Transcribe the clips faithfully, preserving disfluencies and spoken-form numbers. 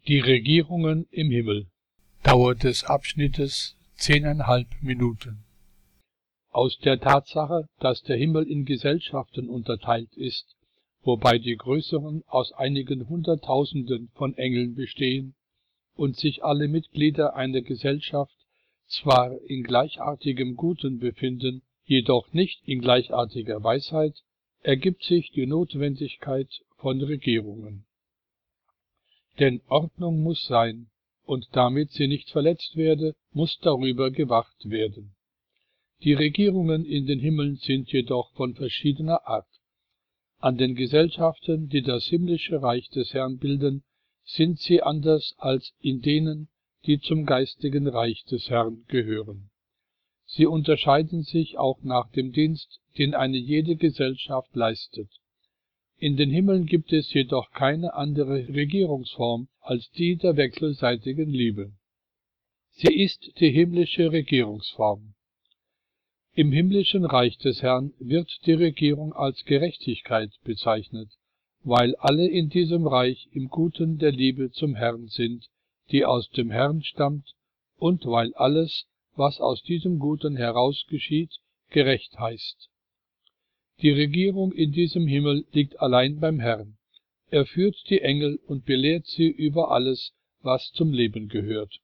Die Regierungen im Himmel. Dauer des Abschnittes zehneinhalb Minuten. Aus der Tatsache, dass der Himmel in Gesellschaften unterteilt ist, wobei die größeren aus einigen Hunderttausenden von Engeln bestehen und sich alle Mitglieder einer Gesellschaft zwar in gleichartigem Guten befinden, jedoch nicht in gleichartiger Weisheit, ergibt sich die Notwendigkeit von Regierungen. Denn Ordnung muss sein, und damit sie nicht verletzt werde, muss darüber gewacht werden. Die Regierungen in den Himmeln sind jedoch von verschiedener Art. An den Gesellschaften, die das himmlische Reich des Herrn bilden, sind sie anders als in denen, die zum geistigen Reich des Herrn gehören. Sie unterscheiden sich auch nach dem Dienst, den eine jede Gesellschaft leistet. In den Himmeln gibt es jedoch keine andere Regierungsform als die der wechselseitigen Liebe. Sie ist die himmlische Regierungsform. Im himmlischen Reich des Herrn wird die Regierung als Gerechtigkeit bezeichnet, weil alle in diesem Reich im Guten der Liebe zum Herrn sind, die aus dem Herrn stammt, und weil alles, was aus diesem Guten heraus geschieht, gerecht heißt. Die Regierung in diesem Himmel liegt allein beim Herrn. Er führt die Engel und belehrt sie über alles, was zum Leben gehört.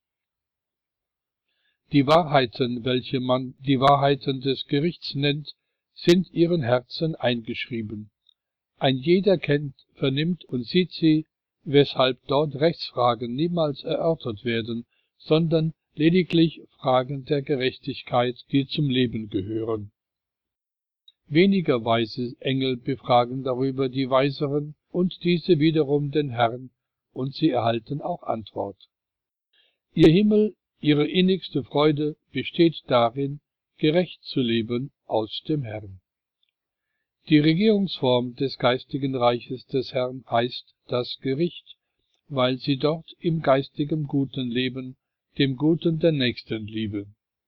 Die Wahrheiten, welche man die Wahrheiten des Gerichts nennt, sind ihren Herzen eingeschrieben. Ein jeder kennt, vernimmt und sieht sie, weshalb dort Rechtsfragen niemals erörtert werden, sondern lediglich Fragen der Gerechtigkeit, die zum Leben gehören. Weniger weise Engel befragen darüber die Weiseren und diese wiederum den Herrn, und sie erhalten auch Antwort. Ihr Himmel, ihre innigste Freude besteht darin, gerecht zu leben aus dem Herrn. Die Regierungsform des geistigen Reiches des Herrn heißt das Gericht, weil sie dort im geistigen Guten leben, dem Guten der Nächstenliebe.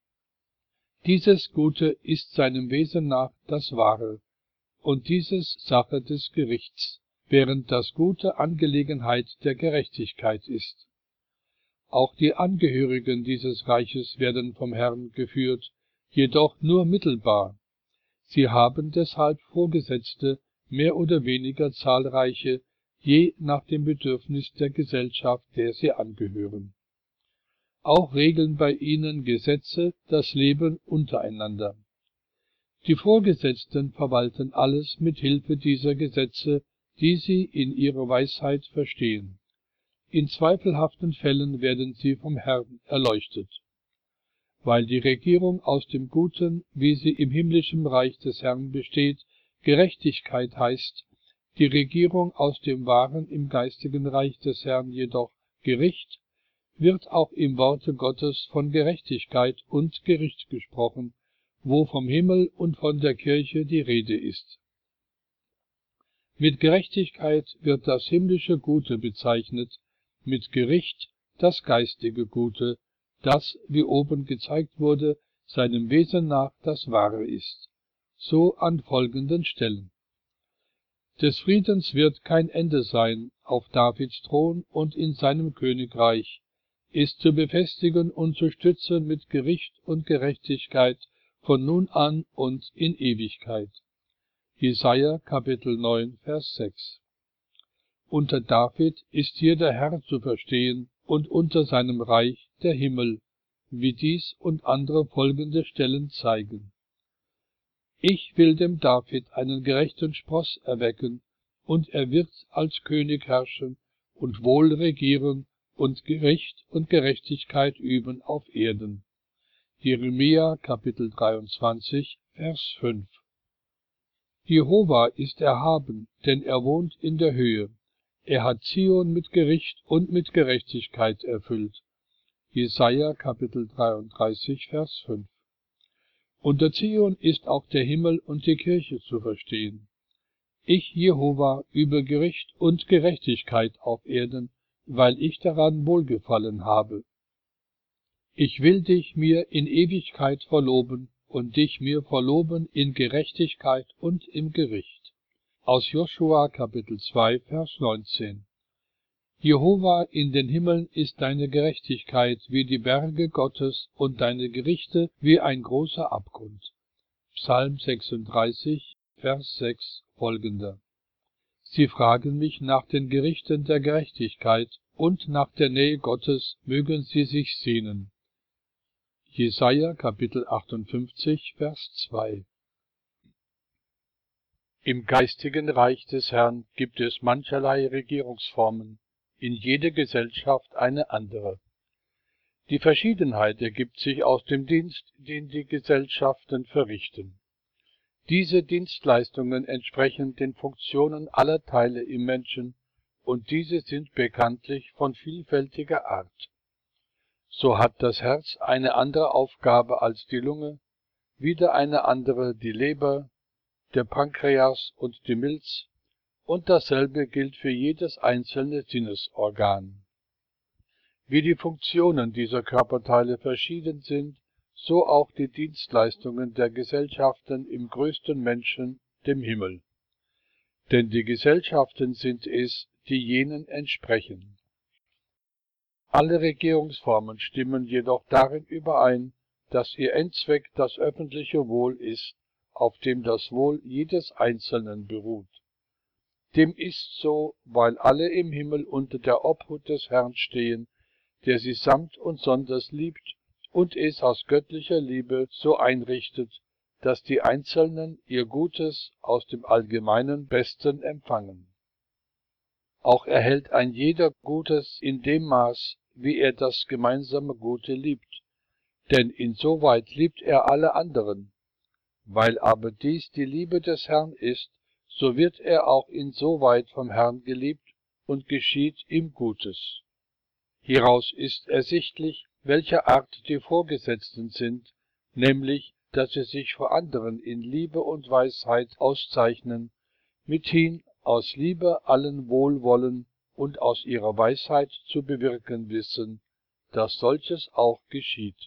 Dieses Gute ist seinem Wesen nach das Wahre, und dieses Sache des Gerichts, während das Gute Angelegenheit der Gerechtigkeit ist. Auch die Angehörigen dieses Reiches werden vom Herrn geführt, jedoch nur mittelbar. Sie haben deshalb Vorgesetzte, mehr oder weniger zahlreiche, je nach dem Bedürfnis der Gesellschaft, der sie angehören. Auch regeln bei ihnen Gesetze das Leben untereinander. Die Vorgesetzten verwalten alles mit Hilfe dieser Gesetze, die sie in ihrer Weisheit verstehen. In zweifelhaften Fällen werden sie vom Herrn erleuchtet. Weil die Regierung aus dem Guten, wie sie im himmlischen Reich des Herrn besteht, Gerechtigkeit heißt, die Regierung aus dem Wahren im geistigen Reich des Herrn jedoch Gericht, wird auch im Worte Gottes von Gerechtigkeit und Gericht gesprochen, wo vom Himmel und von der Kirche die Rede ist. Mit Gerechtigkeit wird das himmlische Gute bezeichnet, mit Gericht das geistige Gute, das, wie oben gezeigt wurde, seinem Wesen nach das Wahre ist. So an folgenden Stellen. Des Friedens wird kein Ende sein auf Davids Thron und in seinem Königreich, ist zu befestigen und zu stützen mit Gericht und Gerechtigkeit von nun an und in Ewigkeit. Jesaja Kapitel neun, Vers sechs. Unter David ist hier der Herr zu verstehen und unter seinem Reich der Himmel, wie dies und andere folgende Stellen zeigen. Ich will dem David einen gerechten Spross erwecken, und er wird als König herrschen und wohl regieren und Gericht und Gerechtigkeit üben auf Erden. Jeremia Kapitel dreiundzwanzig, Vers fünf. Jehova ist erhaben, denn er wohnt in der Höhe. Er hat Zion mit Gericht und mit Gerechtigkeit erfüllt. Jesaja Kapitel dreiunddreißig, Vers fünf. Unter Zion ist auch der Himmel und die Kirche zu verstehen. Ich, Jehova, übe Gericht und Gerechtigkeit auf Erden, weil ich daran wohlgefallen habe. Ich will dich mir in Ewigkeit verloben und dich mir verloben in Gerechtigkeit und im Gericht. Aus Joschua Kapitel zwei, Vers neunzehn. Jehova, in den Himmeln ist deine Gerechtigkeit wie die Berge Gottes und deine Gerichte wie ein großer Abgrund. Psalm sechsunddreißig, Vers sechs folgende. Sie fragen mich nach den Gerichten der Gerechtigkeit und nach der Nähe Gottes mögen sie sich sehnen. Jesaja Kapitel achtundfünfzig, Vers zwei. Im geistigen Reich des Herrn gibt es mancherlei Regierungsformen, in jeder Gesellschaft eine andere. Die Verschiedenheit ergibt sich aus dem Dienst, den die Gesellschaften verrichten. Diese Dienstleistungen entsprechen den Funktionen aller Teile im Menschen, und diese sind bekanntlich von vielfältiger Art. So hat das Herz eine andere Aufgabe als die Lunge, wieder eine andere die Leber, der Pankreas und die Milz, und dasselbe gilt für jedes einzelne Sinnesorgan. Wie die Funktionen dieser Körperteile verschieden sind, so auch die Dienstleistungen der Gesellschaften im größten Menschen, dem Himmel. Denn die Gesellschaften sind es, die jenen entsprechen. Alle Regierungsformen stimmen jedoch darin überein, dass ihr Endzweck das öffentliche Wohl ist, auf dem das Wohl jedes Einzelnen beruht. Dem ist so, weil alle im Himmel unter der Obhut des Herrn stehen, der sie samt und sonders liebt und es aus göttlicher Liebe so einrichtet, dass die Einzelnen ihr Gutes aus dem allgemeinen Besten empfangen. Auch erhält ein jeder Gutes in dem Maß, wie er das gemeinsame Gute liebt, denn insoweit liebt er alle anderen. Weil aber dies die Liebe des Herrn ist, so wird er auch insoweit vom Herrn geliebt und geschieht ihm Gutes. Hieraus ist ersichtlich, welcher Art die Vorgesetzten sind, nämlich, dass sie sich vor anderen in Liebe und Weisheit auszeichnen, mithin aus Liebe allen wohlwollen und aus ihrer Weisheit zu bewirken wissen, dass solches auch geschieht.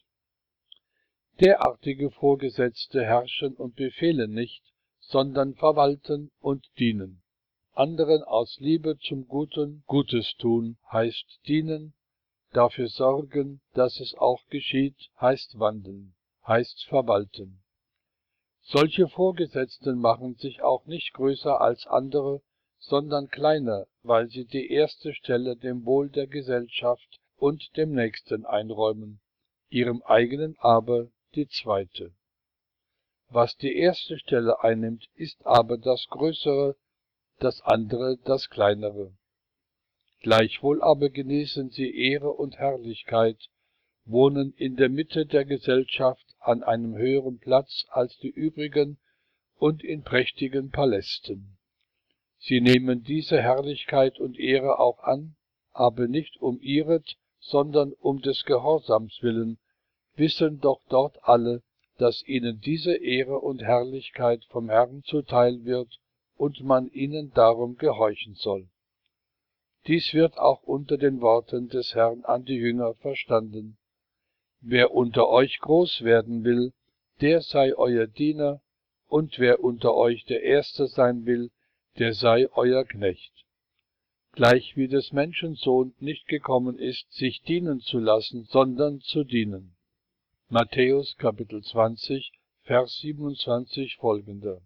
Derartige Vorgesetzte herrschen und befehlen nicht, sondern verwalten und dienen. Anderen aus Liebe zum Guten Gutes tun, heißt dienen, dafür sorgen, dass es auch geschieht, heißt wandeln, heißt verwalten. Solche Vorgesetzten machen sich auch nicht größer als andere, sondern kleiner, weil sie die erste Stelle dem Wohl der Gesellschaft und dem Nächsten einräumen, ihrem eigenen aber die zweite. Was die erste Stelle einnimmt, ist aber das Größere, das andere das Kleinere. Gleichwohl aber genießen sie Ehre und Herrlichkeit, wohnen in der Mitte der Gesellschaft an einem höheren Platz als die übrigen und in prächtigen Palästen. Sie nehmen diese Herrlichkeit und Ehre auch an, aber nicht um ihret, sondern um des Gehorsams willen, wissen doch dort alle, dass ihnen diese Ehre und Herrlichkeit vom Herrn zuteil wird und man ihnen darum gehorchen soll. Dies wird auch unter den Worten des Herrn an die Jünger verstanden. Wer unter euch groß werden will, der sei euer Diener, und wer unter euch der Erste sein will, der sei euer Knecht. Gleich wie des Menschensohn nicht gekommen ist, sich dienen zu lassen, sondern zu dienen. Matthäus Kapitel zwanzig, Vers siebenundzwanzig folgende.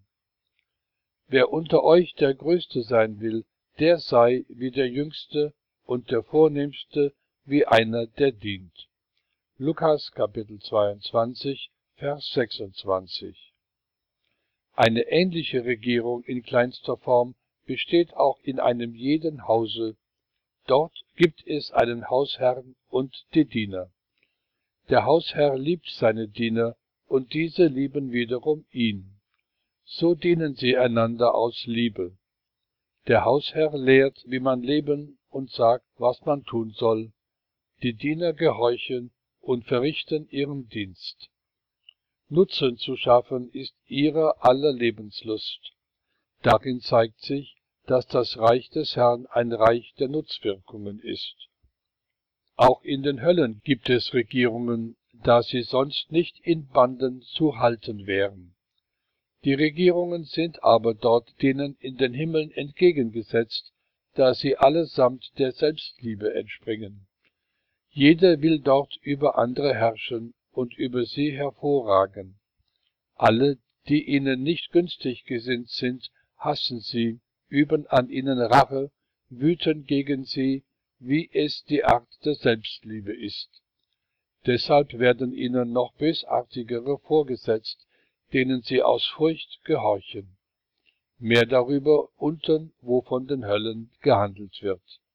Wer unter euch der Größte sein will, der sei wie der Jüngste und der Vornehmste wie einer, der dient. Lukas Kapitel zweiundzwanzig, Vers sechsundzwanzig. Eine ähnliche Regierung in kleinster Form besteht auch in einem jeden Hause. Dort gibt es einen Hausherrn und die Diener. Der Hausherr liebt seine Diener, und diese lieben wiederum ihn. So dienen sie einander aus Liebe. Der Hausherr lehrt, wie man leben, und sagt, was man tun soll. Die Diener gehorchen und verrichten ihren Dienst. Nutzen zu schaffen ist ihrer aller Lebenslust. Darin zeigt sich, dass das Reich des Herrn ein Reich der Nutzwirkungen ist. Auch in den Höllen gibt es Regierungen, da sie sonst nicht in Banden zu halten wären. Die Regierungen sind aber dort denen in den Himmeln entgegengesetzt, da sie allesamt der Selbstliebe entspringen. Jeder will dort über andere herrschen und über sie hervorragen. Alle, die ihnen nicht günstig gesinnt sind, hassen sie, üben an ihnen Rache, wüten gegen sie, wie es die Art der Selbstliebe ist. Deshalb werden ihnen noch bösartigere vorgesetzt, denen sie aus Furcht gehorchen. Mehr darüber unten, wo von den Höllen gehandelt wird.